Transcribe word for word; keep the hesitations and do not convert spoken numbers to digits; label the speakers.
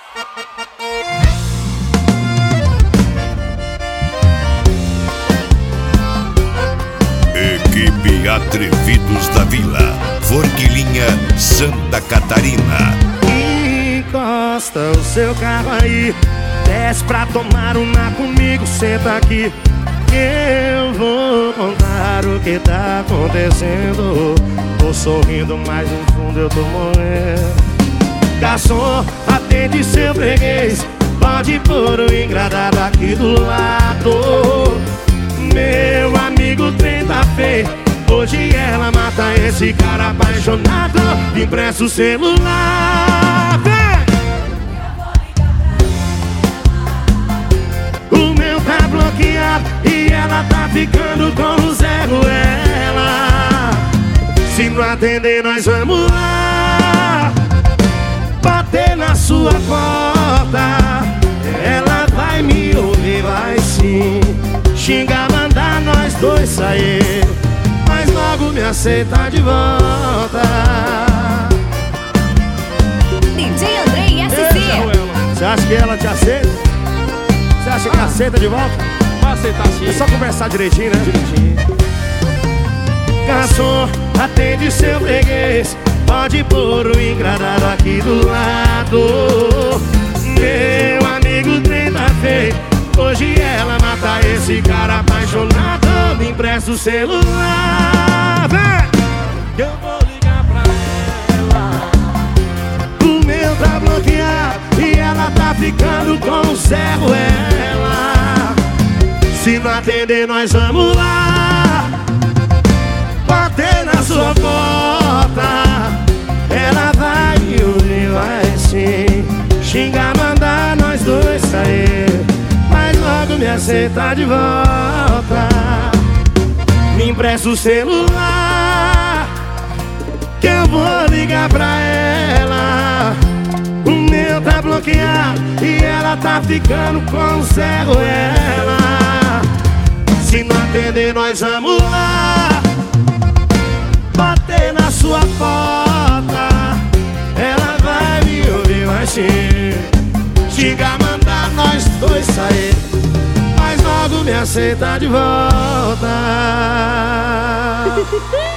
Speaker 1: Equipe Atrevidos da Vila, Forquilinha, Santa Catarina.
Speaker 2: Encosta o seu carro aí, desce pra tomar uma comigo, senta aqui. Eu vou contar o que tá acontecendo. Tô sorrindo, mas no fundo eu tô morrendo. Garçom, atende seu freguês, pode pôr o engradado aqui do lado. Meu amigo, o trem tá feio, hoje ela mata esse cara apaixonado. Me empresta o celular, vem! O meu tá bloqueado e ela tá ficando com o Zé Ruela. Se não atender, nós vamos lá bater na sua porta. Ela vai me ouvir, vai sim xingar, mandar nós dois sair, mas logo me aceita de volta.
Speaker 3: D J André e S C.
Speaker 2: Você acha que ela te aceita? Você acha que
Speaker 4: Ah.
Speaker 2: aceita de volta?
Speaker 4: Vai aceitar sim.
Speaker 2: É só conversar direitinho, né? Direitinho. Garçom, atende seu freguês, pode pôr o engradado aqui do lado. Meu amigo, o trem tá feio, hoje ela mata esse cara apaixonado. Me empresta o celular, vem! Que eu vou ligar pra ela. O meu tá bloqueado e ela tá ficando com o Zé Ruela. Se não atender, nós vamos lá bater na sua porta. Ela vai me ouvir, vai sim xingar, mandar nós dois sair, mas logo me aceita de volta. Me empresta o celular, que eu vou ligar pra ela. O meu tá bloqueado e ela tá ficando com o Zé Ruela. Se não atender, nós vamos lá bater na sua porta. Ela vai me ouvir, vai sim xingar, mandar nós dois sair, mas logo me aceita de volta.